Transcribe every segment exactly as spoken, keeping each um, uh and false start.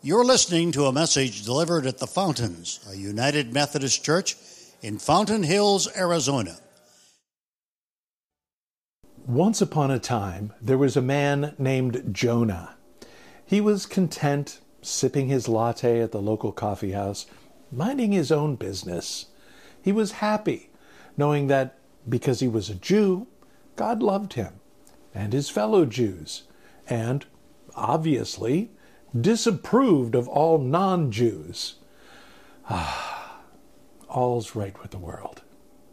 You're listening to a message delivered at the Fountains, a United Methodist Church in Fountain Hills, Arizona. Once upon a time, there was a man named Jonah. He was content, sipping his latte at the local coffee house, minding his own business. He was happy, knowing that because he was a Jew, God loved him and his fellow Jews, and, obviously, disapproved of all non-Jews. Ah, all's right with the world.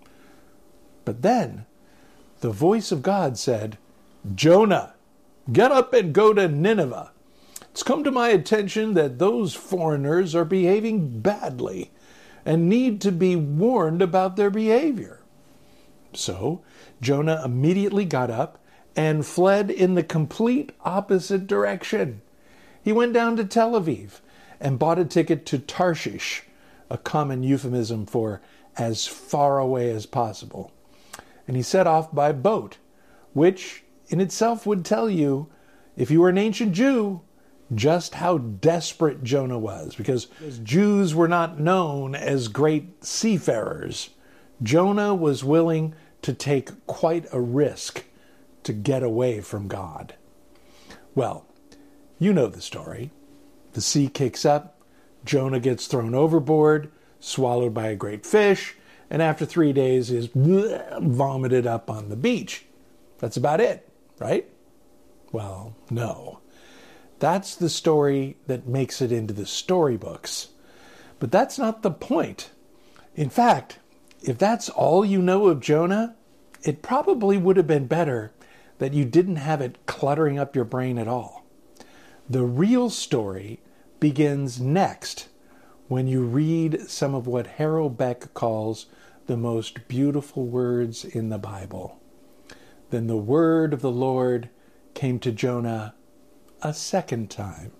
But then, the voice of God said, "Jonah, get up and go to Nineveh. It's come to my attention that those foreigners are behaving badly and need to be warned about their behavior." So, Jonah immediately got up and fled in the complete opposite direction. He went down to Tel Aviv and bought a ticket to Tarshish, a common euphemism for as far away as possible. And he set off by boat, which in itself would tell you, if you were an ancient Jew, just how desperate Jonah was, because Jews were not known as great seafarers. Jonah was willing to take quite a risk to get away from God. Well, you know the story. The sea kicks up, Jonah gets thrown overboard, swallowed by a great fish, and after three days is vomited up on the beach. That's about it, right? Well, no. That's the story that makes it into the storybooks. But that's not the point. In fact, if that's all you know of Jonah, it probably would have been better that you didn't have it cluttering up your brain at all. The real story begins next when you read some of what Harold Beck calls the most beautiful words in the Bible. Then the word of the Lord came to Jonah a second time.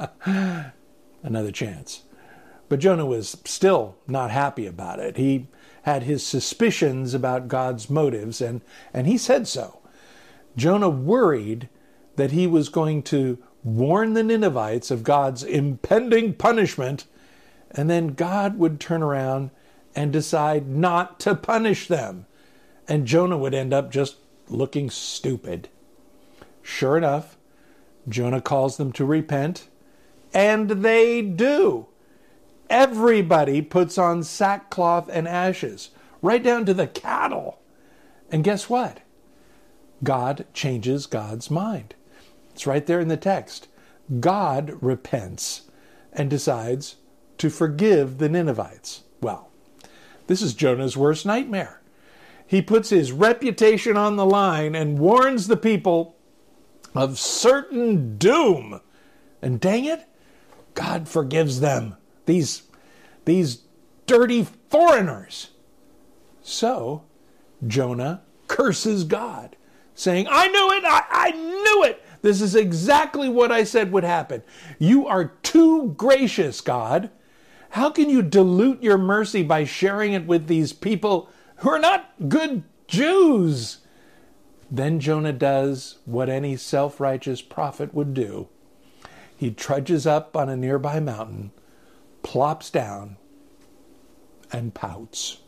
Another chance. But Jonah was still not happy about it. He had his suspicions about God's motives, and, and he said so. Jonah worried that he was going to warn the Ninevites of God's impending punishment, and then God would turn around and decide not to punish them, and Jonah would end up just looking stupid. Sure enough, Jonah calls them to repent, and they do. Everybody puts on sackcloth and ashes, right down to the cattle. And guess what? God changes God's mind. It's right there in the text. God repents and decides to forgive the Ninevites. Well, this is Jonah's worst nightmare. He puts his reputation on the line and warns the people of certain doom. And dang it, God forgives them. These, these dirty foreigners. So, Jonah curses God, saying, I knew it, I, I knew it. This is exactly what I said would happen. You are too gracious, God. How can you dilute your mercy by sharing it with these people who are not good Jews? Then Jonah does what any self-righteous prophet would do. He trudges up on a nearby mountain, plops down, and pouts.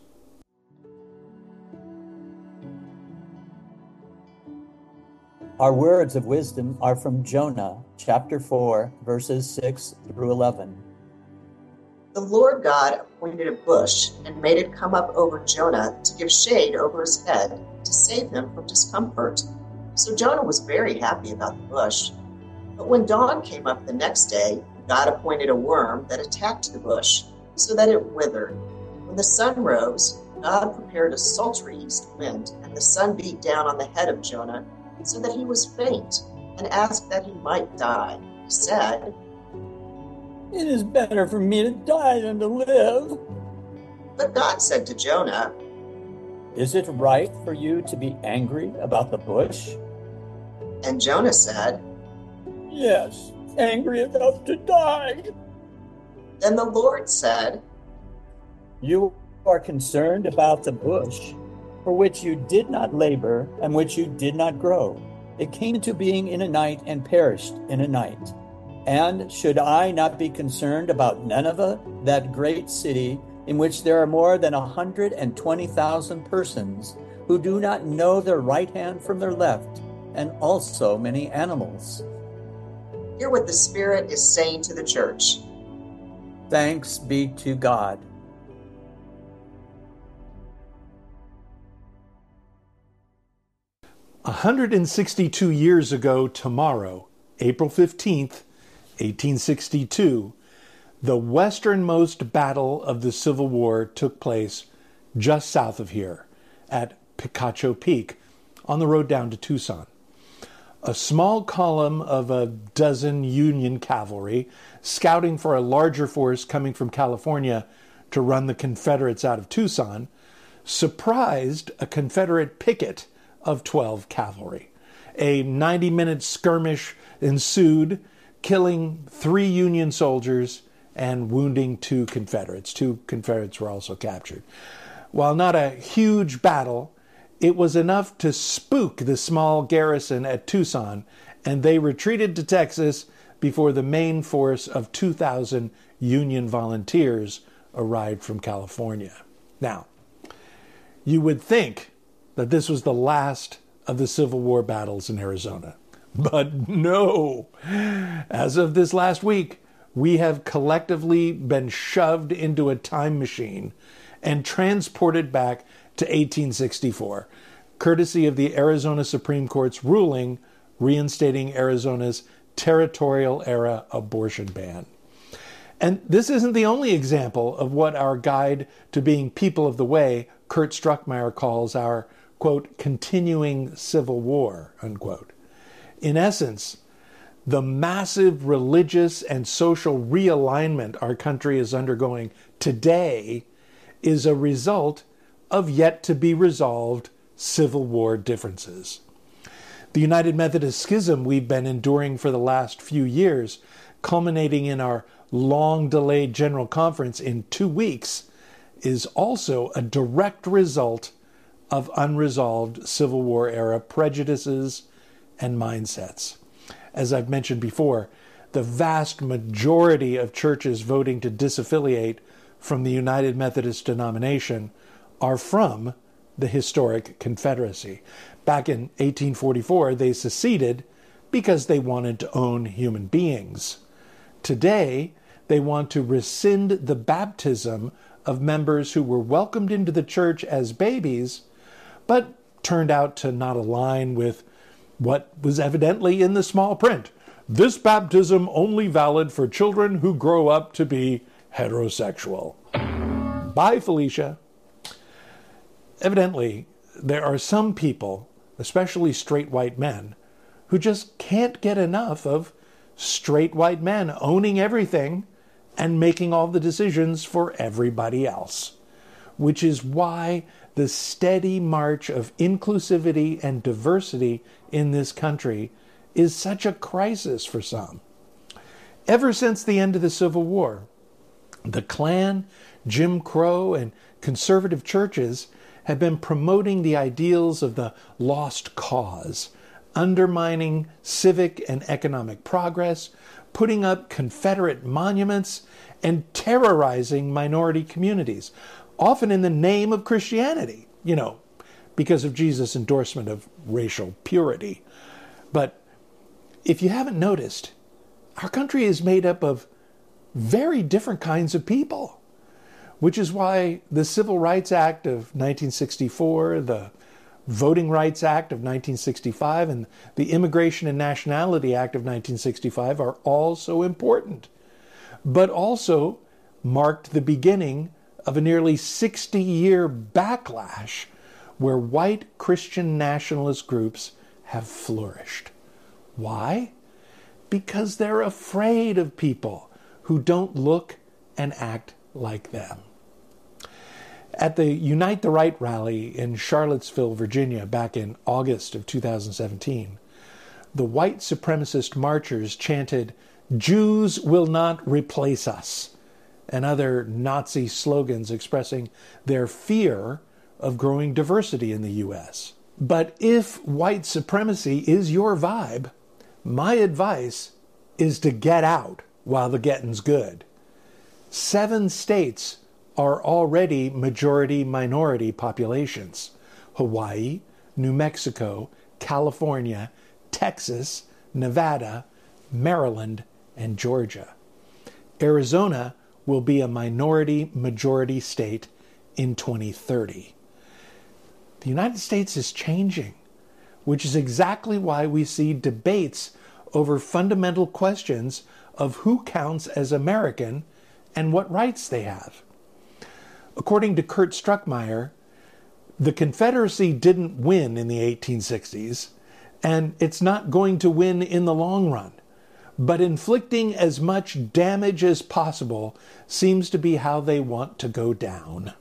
Our words of wisdom are from Jonah, chapter four, verses six through eleven. The Lord God appointed a bush and made it come up over Jonah to give shade over his head, to save him from discomfort. So Jonah was very happy about the bush. But when dawn came up the next day, God appointed a worm that attacked the bush, so that it withered. When the sun rose, God prepared a sultry east wind, and the sun beat down on the head of Jonah, so that he was faint, and asked that he might die. He said, It is better for me to die than to live. But God said to Jonah, Is it right for you to be angry about the bush? And Jonah said, Yes, angry enough to die. Then the Lord said, You are concerned about the bush, for which you did not labor and which you did not grow. It came into being in a night and perished in a night. And should I not be concerned about Nineveh, that great city in which there are more than one hundred twenty thousand persons who do not know their right hand from their left, and also many animals? Hear what the Spirit is saying to the church. Thanks be to God. one hundred sixty-two years ago tomorrow, April fifteenth, eighteen sixty-two, the westernmost battle of the Civil War took place just south of here at Picacho Peak on the road down to Tucson. A small column of a dozen Union cavalry scouting for a larger force coming from California to run the Confederates out of Tucson surprised a Confederate picket of twelve cavalry. A ninety-minute skirmish ensued, killing three Union soldiers and wounding two Confederates. Two Confederates were also captured. While not a huge battle, it was enough to spook the small garrison at Tucson, and they retreated to Texas before the main force of two thousand Union volunteers arrived from California. Now, you would think that this was the last of the Civil War battles in Arizona. But no! As of this last week, we have collectively been shoved into a time machine and transported back to eighteen sixty-four, courtesy of the Arizona Supreme Court's ruling reinstating Arizona's territorial-era abortion ban. And this isn't the only example of what our guide to being people of the way, Kurt Struckmeyer, calls our, quote, continuing civil war, unquote. In essence, the massive religious and social realignment our country is undergoing today is a result of yet-to-be-resolved Civil War differences. The United Methodist Schism we've been enduring for the last few years, culminating in our long-delayed General Conference in two weeks, is also a direct result of unresolved Civil War-era prejudices and mindsets. As I've mentioned before, the vast majority of churches voting to disaffiliate from the United Methodist denomination are from the historic Confederacy. Back in eighteen forty-four, they seceded because they wanted to own human beings. Today, they want to rescind the baptism of members who were welcomed into the church as babies, but turned out to not align with what was evidently in the small print. This baptism only valid for children who grow up to be heterosexual. Bye, Felicia. Evidently, there are some people, especially straight white men, who just can't get enough of straight white men owning everything and making all the decisions for everybody else, which is why the steady march of inclusivity and diversity in this country is such a crisis for some. Ever since the end of the Civil War, the Klan, Jim Crow, and conservative churches have been promoting the ideals of the lost cause, undermining civic and economic progress, putting up Confederate monuments, and terrorizing minority communities, often in the name of Christianity, you know, because of Jesus' endorsement of racial purity. But if you haven't noticed, our country is made up of very different kinds of people, which is why the Civil Rights Act of nineteen sixty-four, the Voting Rights Act of nineteen sixty-five, and the Immigration and Nationality Act of nineteen sixty-five are all so important, but also marked the beginning of a nearly sixty-year backlash where white Christian nationalist groups have flourished. Why? Because they're afraid of people who don't look and act like them. At the Unite the Right rally in Charlottesville, Virginia, back in August of two thousand seventeen, the white supremacist marchers chanted, "Jews will not replace us," and other Nazi slogans expressing their fear of growing diversity in the U S. But if white supremacy is your vibe, my advice is to get out while the getting's good. Seven states are already majority-minority populations: Hawaii, New Mexico, California, Texas, Nevada, Maryland, and Georgia. Arizona will be a minority-majority state in twenty thirty. The United States is changing, which is exactly why we see debates over fundamental questions of who counts as American and what rights they have. According to Kurt Struckmeyer, the Confederacy didn't win in the eighteen sixties, and it's not going to win in the long run. But inflicting as much damage as possible seems to be how they want to go down.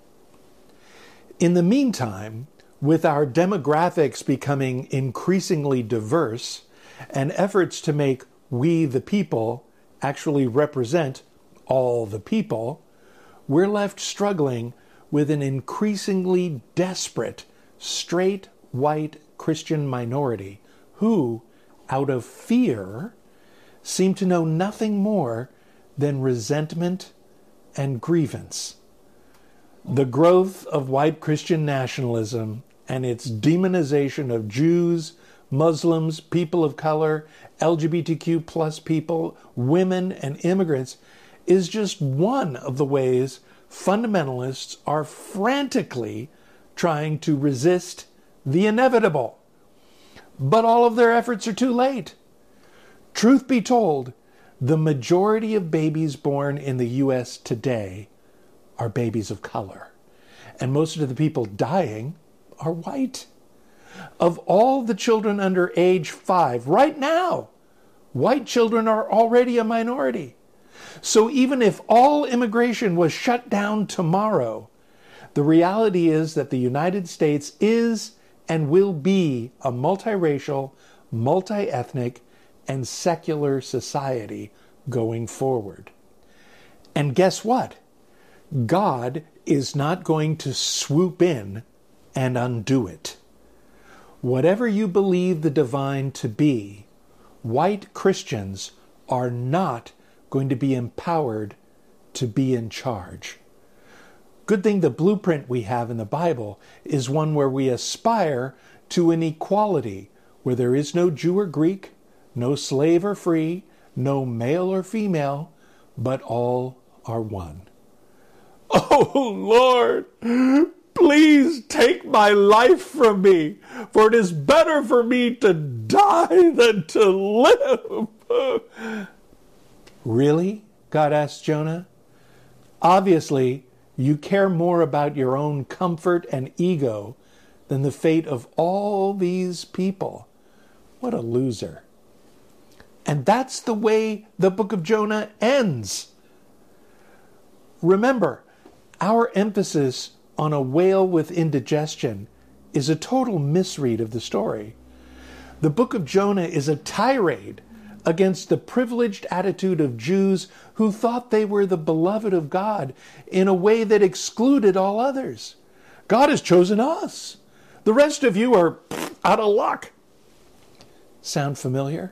In the meantime, with our demographics becoming increasingly diverse and efforts to make we the people actually represent all the people, we're left struggling with an increasingly desperate, straight, white Christian minority who, out of fear, seem to know nothing more than resentment and grievance. The growth of white Christian nationalism and its demonization of Jews, Muslims, people of color, L G B T Q plus people, women, and immigrants is just one of the ways fundamentalists are frantically trying to resist the inevitable. But all of their efforts are too late. Truth be told, the majority of babies born in the U S today are babies of color, and most of the people dying are white. Of all the children under age five, right now, white children are already a minority. So even if all immigration was shut down tomorrow, the reality is that the United States is and will be a multiracial, multi-ethnic, and secular society going forward. And guess what? God is not going to swoop in and undo it. Whatever you believe the divine to be, white Christians are not going to be empowered to be in charge. Good thing the blueprint we have in the Bible is one where we aspire to an equality where there is no Jew or Greek, no slave or free, no male or female, but all are one. Oh Lord, please take my life from me, for it is better for me to die than to live. Really? God asked Jonah. Obviously, you care more about your own comfort and ego than the fate of all these people. What a loser. And that's the way the book of Jonah ends. Remember, our emphasis on a whale with indigestion is a total misread of the story. The book of Jonah is a tirade against the privileged attitude of Jews who thought they were the beloved of God in a way that excluded all others. God has chosen us. The rest of you are out of luck. Sound familiar?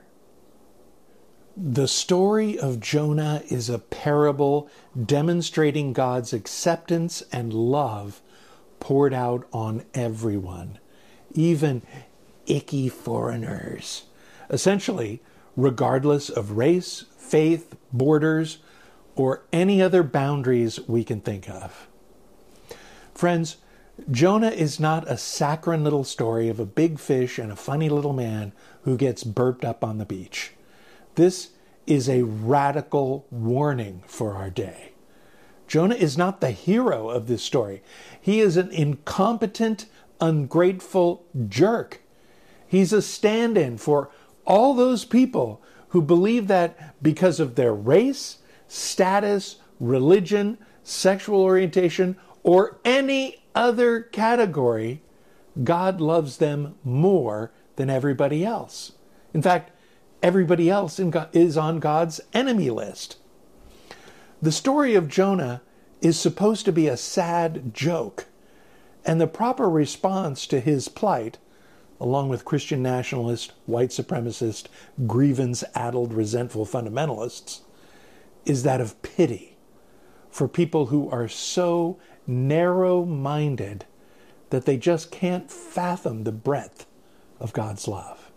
The story of Jonah is a parable demonstrating God's acceptance and love poured out on everyone, even icky foreigners. Essentially, regardless of race, faith, borders, or any other boundaries we can think of. Friends, Jonah is not a saccharine little story of a big fish and a funny little man who gets burped up on the beach. This is a radical warning for our day. Jonah is not the hero of this story. He is an incompetent, ungrateful jerk. He's a stand-in for all those people who believe that because of their race, status, religion, sexual orientation, or any other category, God loves them more than everybody else. In fact, everybody else in God is on God's enemy list. The story of Jonah is supposed to be a sad joke, and the proper response to his plight, along with Christian nationalist, white supremacist, grievance-addled, resentful fundamentalists, is that of pity for people who are so narrow-minded that they just can't fathom the breadth of God's love.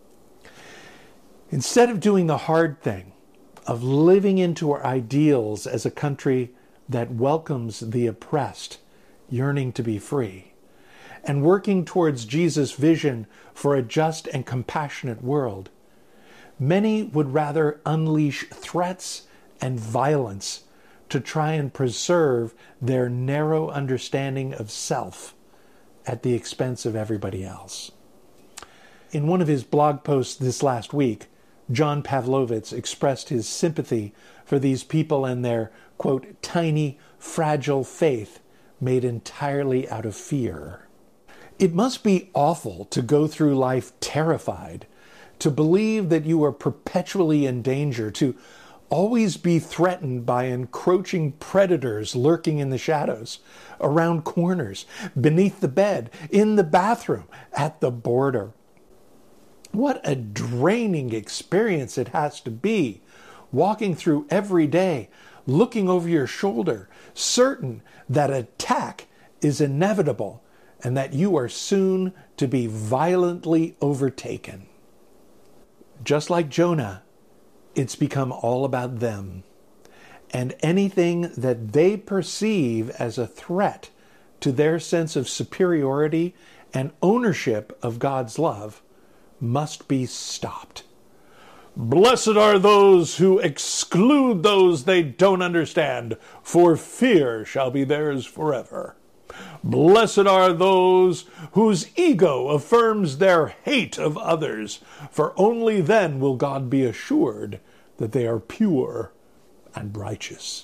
Instead of doing the hard thing of living into our ideals as a country that welcomes the oppressed, yearning to be free, and working towards Jesus' vision for a just and compassionate world, many would rather unleash threats and violence to try and preserve their narrow understanding of self at the expense of everybody else. In one of his blog posts this last week, John Pavlovitz expressed his sympathy for these people and their, quote, tiny, fragile faith made entirely out of fear. It must be awful to go through life terrified, to believe that you are perpetually in danger, to always be threatened by encroaching predators lurking in the shadows, around corners, beneath the bed, in the bathroom, at the border. What a draining experience it has to be, walking through every day, looking over your shoulder, certain that attack is inevitable and that you are soon to be violently overtaken. Just like Jonah, it's become all about them, and anything that they perceive as a threat to their sense of superiority and ownership of God's love must be stopped. Blessed are those who exclude those they don't understand, for fear shall be theirs forever. Blessed are those whose ego affirms their hate of others, for only then will God be assured that they are pure and righteous.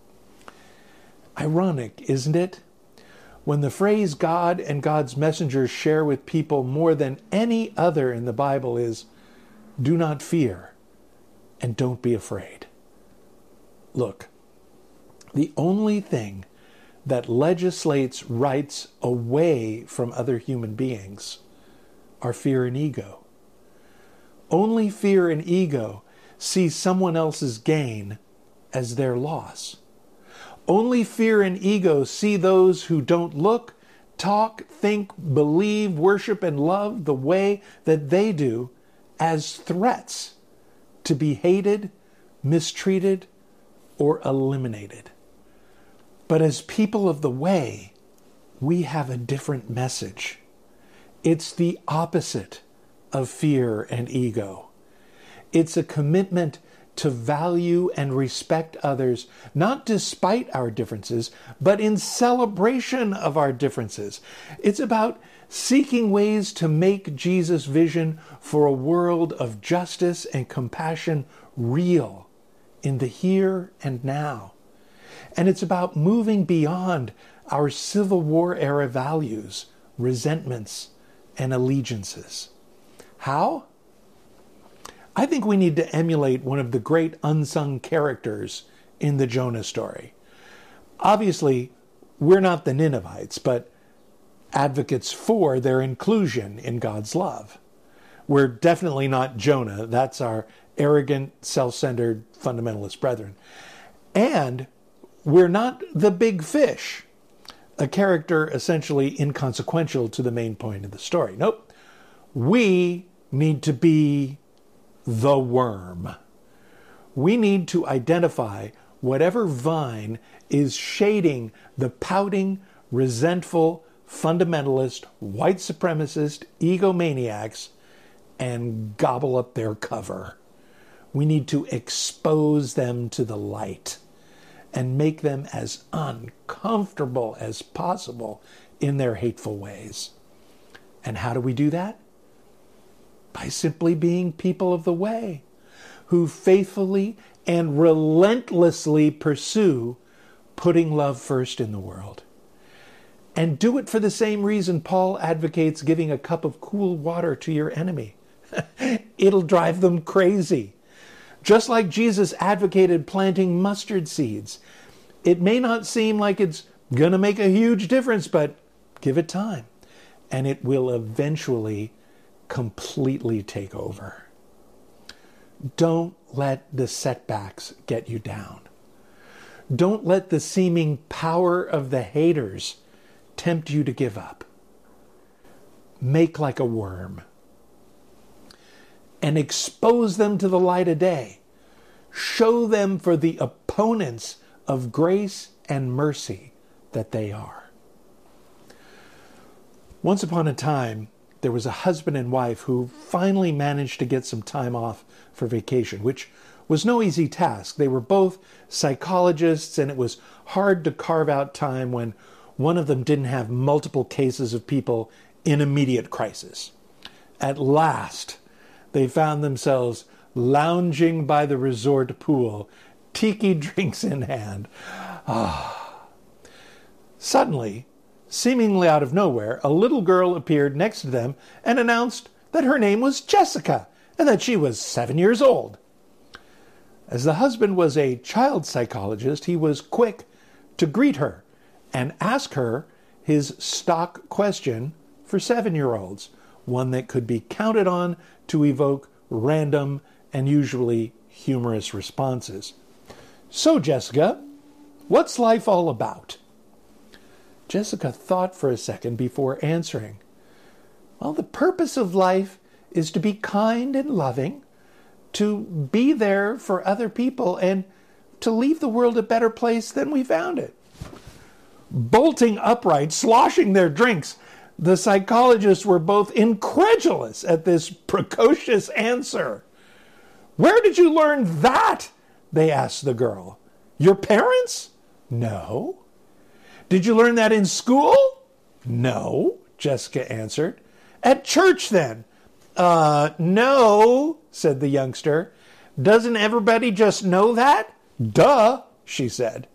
Ironic, isn't it? When the phrase God and God's messengers share with people more than any other in the Bible is, do not fear and don't be afraid. Look, the only thing that legislates rights away from other human beings are fear and ego. Only fear and ego see someone else's gain as their loss. Only fear and ego see those who don't look, talk, think, believe, worship, and love the way that they do as threats to be hated, mistreated, or eliminated. But as people of the way, we have a different message. It's the opposite of fear and ego. It's a commitment to value and respect others, not despite our differences, but in celebration of our differences. It's about seeking ways to make Jesus' vision for a world of justice and compassion real in the here and now. And it's about moving beyond our Civil War era values, resentments, and allegiances. How? I think we need to emulate one of the great unsung characters in the Jonah story. Obviously, we're not the Ninevites, but advocates for their inclusion in God's love. We're definitely not Jonah. That's our arrogant, self-centered, fundamentalist brethren. And we're not the big fish, a character essentially inconsequential to the main point of the story. Nope. We need to be the worm. We need to identify whatever vine is shading the pouting, resentful, fundamentalist, white supremacist, egomaniacs and gobble up their cover. We need to expose them to the light and make them as uncomfortable as possible in their hateful ways. And how do we do that? By simply being people of the way, who faithfully and relentlessly pursue putting love first in the world. And do it for the same reason Paul advocates giving a cup of cool water to your enemy. It'll drive them crazy. Just like Jesus advocated planting mustard seeds. It may not seem like it's going to make a huge difference, but give it time, and it will eventually completely take over. Don't let the setbacks get you down. Don't let the seeming power of the haters tempt you to give up. Make like a worm and expose them to the light of day. Show them for the opponents of grace and mercy that they are. Once upon a time, there was a husband and wife who finally managed to get some time off for vacation, which was no easy task. They were both psychologists, and it was hard to carve out time when one of them didn't have multiple cases of people in immediate crisis. At last, they found themselves lounging by the resort pool, tiki drinks in hand. Ah. Suddenly, seemingly out of nowhere, a little girl appeared next to them and announced that her name was Jessica and that she was seven years old. As the husband was a child psychologist, he was quick to greet her and ask her his stock question for seven-year-olds, one that could be counted on to evoke random and usually humorous responses. So, Jessica, what's life all about? Jessica thought for a second before answering. Well, the purpose of life is to be kind and loving, to be there for other people, and to leave the world a better place than we found it. Bolting upright, sloshing their drinks, the psychologists were both incredulous at this precocious answer. Where did you learn that? They asked the girl. Your parents? No. Did you learn that in school? No, Jessica answered. At church, then? Uh, no, said the youngster. Doesn't everybody just know that? Duh, she said.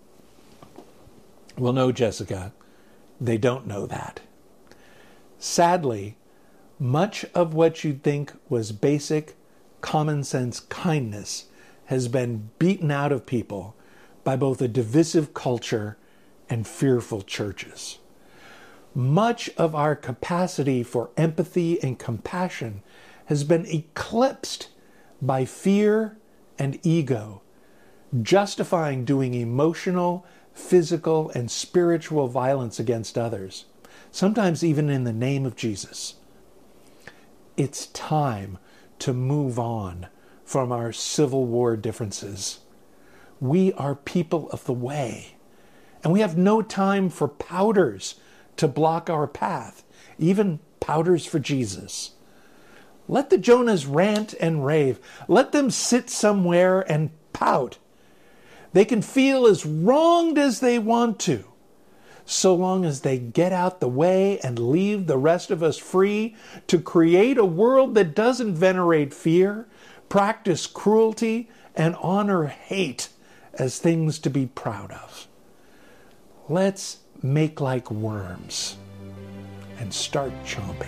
Well, no, Jessica, they don't know that. Sadly, much of what you'd think was basic, common sense kindness has been beaten out of people by both a divisive culture and fearful churches. Much of our capacity for empathy and compassion has been eclipsed by fear and ego, justifying doing emotional, physical, and spiritual violence against others, sometimes even in the name of Jesus. It's time to move on from our Civil War differences. We are people of the way, and we have no time for powders to block our path, even powders for Jesus. Let the Jonahs rant and rave. Let them sit somewhere and pout. They can feel as wronged as they want to, so long as they get out the way and leave the rest of us free to create a world that doesn't venerate fear, practice cruelty, and honor hate as things to be proud of. Let's make like worms and start chomping.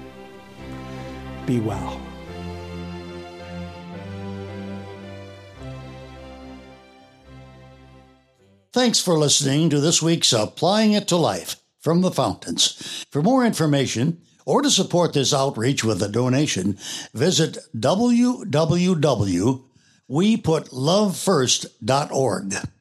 Be well. Thanks for listening to this week's Applying It to Life from the Fountains. For more information or to support this outreach with a donation, visit w w w dot we put love first dot org.